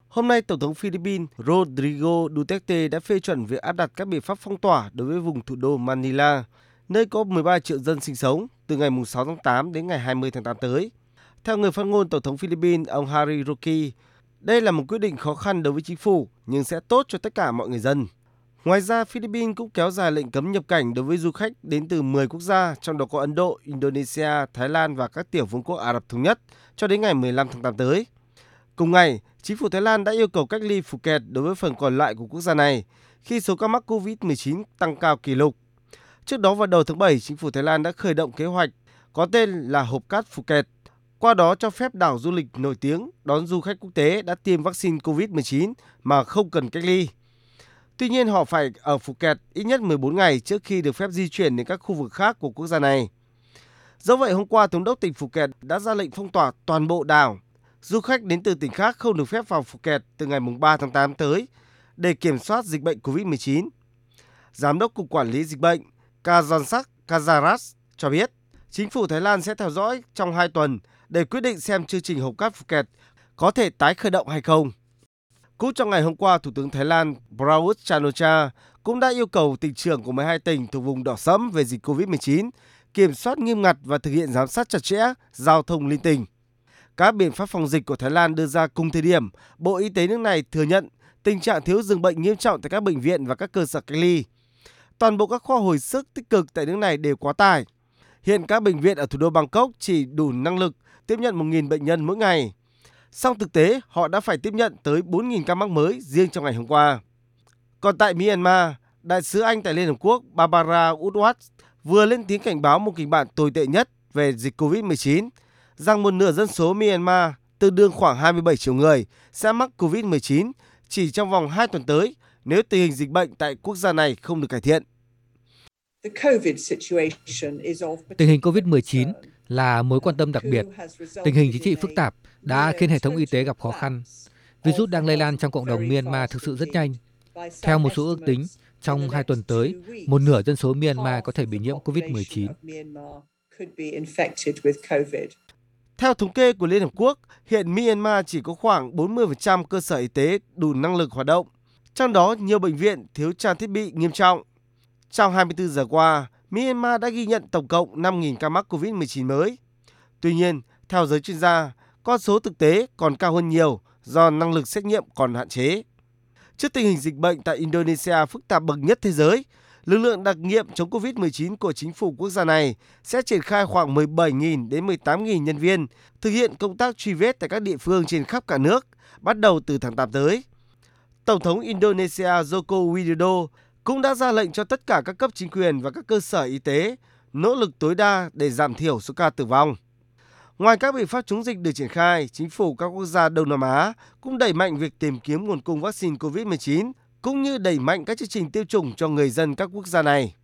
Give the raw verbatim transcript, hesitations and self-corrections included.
Hôm nay, Tổng thống Philippines Rodrigo Duterte đã phê chuẩn việc áp đặt các biện pháp phong tỏa đối với vùng thủ đô Manila, nơi có mười ba triệu dân sinh sống, từ ngày sáu tháng tám đến ngày hai mươi tháng tám tới. Theo người phát ngôn Tổng thống Philippines, ông Harry Roque, đây là một quyết định khó khăn đối với chính phủ, nhưng sẽ tốt cho tất cả mọi người dân. Ngoài ra, Philippines cũng kéo dài lệnh cấm nhập cảnh đối với du khách đến từ mười quốc gia, trong đó có Ấn Độ, Indonesia, Thái Lan và các tiểu vương quốc Ả Rập Thống Nhất, cho đến ngày mười lăm tháng tám tới. Cùng ngày, chính phủ Thái Lan đã yêu cầu cách ly Phuket đối với phần còn lại của quốc gia này, khi số ca mắc covid mười chín tăng cao kỷ lục. Trước đó vào đầu tháng bảy, chính phủ Thái Lan đã khởi động kế hoạch có tên là Hộp cát Phuket, qua đó cho phép đảo du lịch nổi tiếng đón du khách quốc tế đã tiêm vaccine covid mười chín mà không cần cách ly. Tuy nhiên, họ phải ở Phuket ít nhất mười bốn ngày trước khi được phép di chuyển đến các khu vực khác của quốc gia này. Do vậy, hôm qua, Thống đốc tỉnh Phuket đã ra lệnh phong tỏa toàn bộ đảo. Du khách đến từ tỉnh khác không được phép vào Phuket từ ngày ba tháng tám tới để kiểm soát dịch bệnh covid mười chín. Giám đốc Cục Quản lý Dịch bệnh Kajornsak Kajaras cho biết, chính phủ Thái Lan sẽ theo dõi trong hai tuần để quyết định xem chương trình Hộp cát Phuket có thể tái khởi động hay không. Cũng trong ngày hôm qua, Thủ tướng Thái Lan Prayut Chan-o-cha cũng đã yêu cầu tỉnh trưởng của mười hai tỉnh thuộc vùng đỏ sẫm về dịch covid mười chín kiểm soát nghiêm ngặt và thực hiện giám sát chặt chẽ giao thông liên tỉnh. Các biện pháp phòng dịch của Thái Lan đưa ra cùng thời điểm, Bộ Y tế nước này thừa nhận tình trạng thiếu giường bệnh nghiêm trọng tại các bệnh viện và các cơ sở cách ly. Toàn bộ các khoa hồi sức tích cực tại nước này đều quá tải. Hiện các bệnh viện ở thủ đô Bangkok chỉ đủ năng lực tiếp nhận một nghìn bệnh nhân mỗi ngày. Song thực tế, họ đã phải tiếp nhận tới bốn nghìn ca mắc mới riêng trong ngày hôm qua. Còn tại Myanmar, Đại sứ Anh tại Liên Hợp Quốc Barbara Woodward vừa lên tiếng cảnh báo một kịch bản tồi tệ nhất về dịch covid mười chín, rằng một nửa dân số Myanmar, tương đương khoảng hai mươi bảy triệu người, sẽ mắc covid mười chín chỉ trong vòng hai tuần tới nếu tình hình dịch bệnh tại quốc gia này không được cải thiện. Tình hình covid mười chín là mối quan tâm đặc biệt. Tình hình chính trị phức tạp đã khiến hệ thống y tế gặp khó khăn. Virus đang lây lan trong cộng đồng Myanmar thực sự rất nhanh. Theo một số ước tính, trong hai tuần tới, một nửa dân số Myanmar có thể bị nhiễm covid mười chín. Theo thống kê của Liên Hợp Quốc, hiện Myanmar chỉ có khoảng bốn mươi phần trăm cơ sở y tế đủ năng lực hoạt động. Trong đó, nhiều bệnh viện thiếu trang thiết bị nghiêm trọng. Trong hai mươi tư giờ qua, Myanmar đã ghi nhận tổng cộng năm nghìn ca mắc covid mười chín mới. Tuy nhiên, theo giới chuyên gia, con số thực tế còn cao hơn nhiều do năng lực xét nghiệm còn hạn chế. Trước tình hình dịch bệnh tại Indonesia phức tạp bậc nhất thế giới, lực lượng đặc nhiệm chống covid mười chín của chính phủ quốc gia này sẽ triển khai khoảng mười bảy nghìn đến mười tám nghìn nhân viên thực hiện công tác truy vết tại các địa phương trên khắp cả nước, bắt đầu từ tháng tám tới. Tổng thống Indonesia Joko Widodo cũng đã ra lệnh cho tất cả các cấp chính quyền và các cơ sở y tế nỗ lực tối đa để giảm thiểu số ca tử vong. Ngoài các biện pháp chống dịch được triển khai, chính phủ các quốc gia Đông Nam Á cũng đẩy mạnh việc tìm kiếm nguồn cung vaccine covid mười chín, cũng như đẩy mạnh các chương trình tiêm chủng cho người dân các quốc gia này.